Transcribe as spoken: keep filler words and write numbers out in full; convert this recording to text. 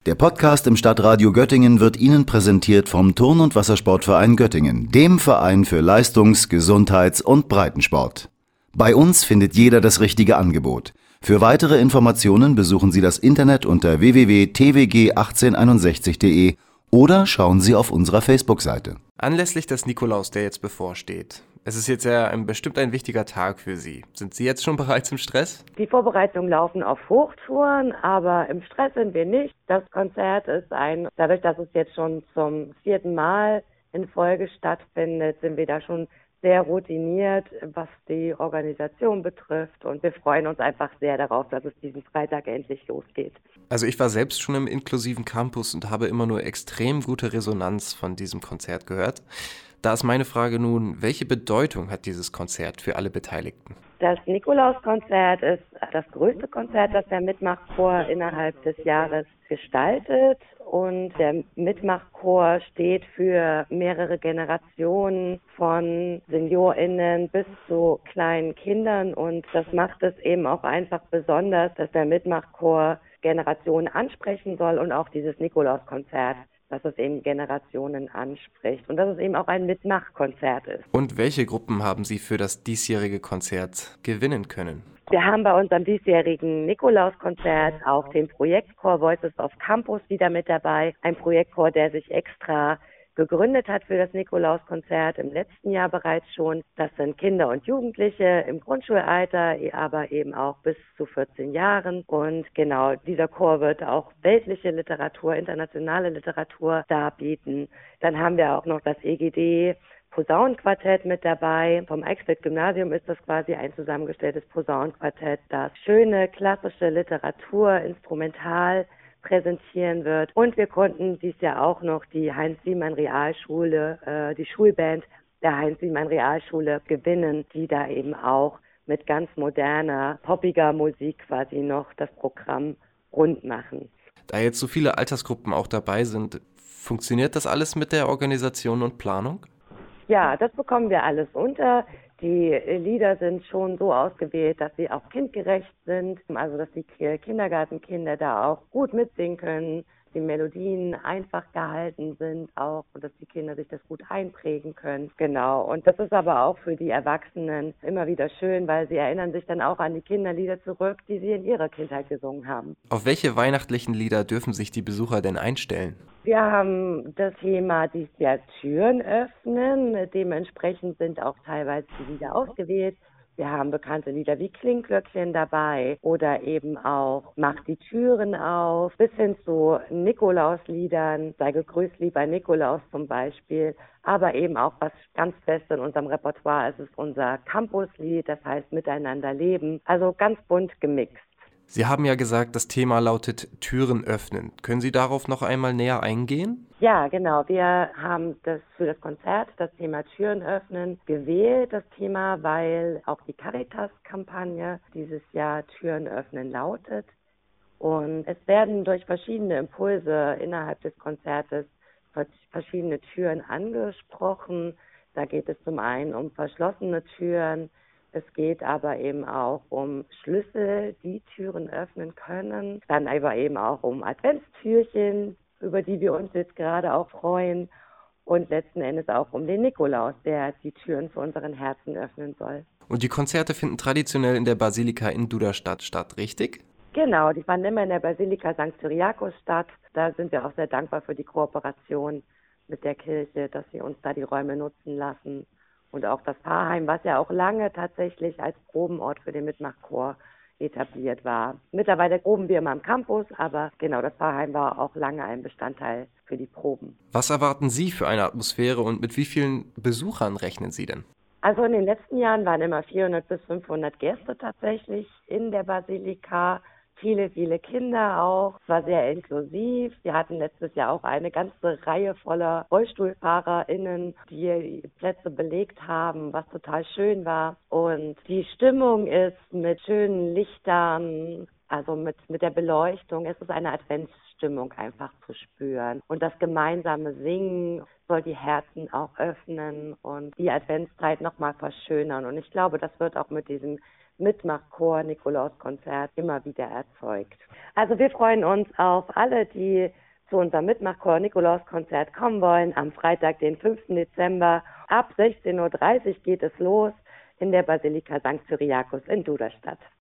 Der Podcast im Stadtradio Göttingen wird Ihnen präsentiert vom Turn- und Wassersportverein Göttingen, dem Verein für Leistungs-, Gesundheits- und Breitensport. Bei uns findet jeder das richtige Angebot. Für weitere Informationen besuchen Sie das Internet unter w w w punkt t w g achtzehn einundsechzig punkt d e oder schauen Sie auf unserer Facebook-Seite. Anlässlich des Nikolaus, der jetzt bevorsteht. Es ist jetzt ja ein, bestimmt ein wichtiger Tag für Sie. Sind Sie jetzt schon bereits im Stress? Die Vorbereitungen laufen auf Hochtouren, aber im Stress sind wir nicht. Das Konzert ist ein, dadurch, dass es jetzt schon zum vierten Mal in Folge stattfindet, sind wir da schon sehr routiniert, was die Organisation betrifft. Und wir freuen uns einfach sehr darauf, dass es diesen Freitag endlich losgeht. Also ich war selbst schon im inklusiven Campus und habe immer nur extrem gute Resonanz von diesem Konzert gehört. Da ist meine Frage nun, welche Bedeutung hat dieses Konzert für alle Beteiligten? Das Nikolauskonzert ist das größte Konzert, das der Mitmachchor innerhalb des Jahres gestaltet. Und der Mitmachchor steht für mehrere Generationen von SeniorInnen bis zu kleinen Kindern. Und das macht es eben auch einfach besonders, dass der Mitmachchor Generationen ansprechen soll und auch dieses Nikolauskonzert, dass es eben Generationen anspricht und dass es eben auch ein Mitmachkonzert ist. Und welche Gruppen haben Sie für das diesjährige Konzert gewinnen können? Wir haben bei unserem diesjährigen Nikolauskonzert auch den Projektchor Voices of Campus wieder mit dabei. Ein Projektchor, der sich extra gegründet hat für das Nikolauskonzert im letzten Jahr bereits schon. Das sind Kinder und Jugendliche im Grundschulalter, aber eben auch bis zu vierzehn Jahren. Und genau, dieser Chor wird auch weltliche Literatur, internationale Literatur darbieten. Dann haben wir auch noch das E G D Posaunenquartett mit dabei. Vom Eichstätt-Gymnasium ist das quasi ein zusammengestelltes Posaunenquartett, das schöne klassische Literatur instrumental präsentieren wird. Und wir konnten dies Jahr auch noch die Heinz-Siemann-Realschule, äh, die Schulband der Heinz-Siemann-Realschule gewinnen, die da eben auch mit ganz moderner, poppiger Musik quasi noch das Programm rund machen. Da jetzt so viele Altersgruppen auch dabei sind, funktioniert das alles mit der Organisation und Planung? Ja, das bekommen wir alles unter. Die Lieder sind schon so ausgewählt, dass sie auch kindgerecht sind, also dass die Kindergartenkinder da auch gut mitsingen können, die Melodien einfach gehalten sind auch und dass die Kinder sich das gut einprägen können. Genau, und das ist aber auch für die Erwachsenen immer wieder schön, weil sie erinnern sich dann auch an die Kinderlieder zurück, die sie in ihrer Kindheit gesungen haben. Auf welche weihnachtlichen Lieder dürfen sich die Besucher denn einstellen? Wir haben das Thema dieses Jahr Türen öffnen. Dementsprechend sind auch teilweise die Lieder ausgewählt. Wir haben bekannte Lieder wie Klingglöckchen dabei oder eben auch Mach die Türen auf, bis hin zu Nikolausliedern, Sei gegrüßt, lieber Nikolaus zum Beispiel. Aber eben auch was ganz fest in unserem Repertoire ist, ist unser Campuslied, das heißt Miteinander leben. Also ganz bunt gemixt. Sie haben ja gesagt, das Thema lautet Türen öffnen. Können Sie darauf noch einmal näher eingehen? Ja, genau. Wir haben das für das Konzert das Thema Türen öffnen gewählt, das Thema, weil auch die Caritas-Kampagne dieses Jahr Türen öffnen lautet. Und es werden durch verschiedene Impulse innerhalb des Konzertes verschiedene Türen angesprochen. Da geht es zum einen um verschlossene Türen. Es geht aber eben auch um Schlüssel, die Türen öffnen können. Dann aber eben auch um Adventstürchen, über die wir uns jetzt gerade auch freuen. Und letzten Endes auch um den Nikolaus, der die Türen für unseren Herzen öffnen soll. Und die Konzerte finden traditionell in der Basilika in Duderstadt statt, richtig? Genau, die fanden immer in der Basilika Sankt Cyriakos statt. Da sind wir auch sehr dankbar für die Kooperation mit der Kirche, dass sie uns da die Räume nutzen lassen. Und auch das Pfarrheim, was ja auch lange tatsächlich als Probenort für den Mitmachchor etabliert war. Mittlerweile proben wir immer am Campus, aber genau, das Pfarrheim war auch lange ein Bestandteil für die Proben. Was erwarten Sie für eine Atmosphäre und mit wie vielen Besuchern rechnen Sie denn? Also in den letzten Jahren waren immer vierhundert bis fünfhundert Gäste tatsächlich in der Basilika. Viele, viele Kinder auch. Es war sehr inklusiv. Wir hatten letztes Jahr auch eine ganze Reihe voller RollstuhlfahrerInnen, die Plätze belegt haben, was total schön war. Und die Stimmung ist mit schönen Lichtern, also mit, mit der Beleuchtung. Es ist eine Adventsstimmung einfach zu spüren. Und das gemeinsame Singen soll die Herzen auch öffnen und die Adventszeit nochmal verschönern. Und ich glaube, das wird auch mit diesem Mitmachchor Nikolauskonzert immer wieder erzeugt. Also wir freuen uns auf alle, die zu unserem Mitmachchor Nikolauskonzert kommen wollen. Am Freitag, den fünften Dezember, ab sechzehn Uhr dreißig geht es los in der Basilika Sankt Cyriakus in Duderstadt.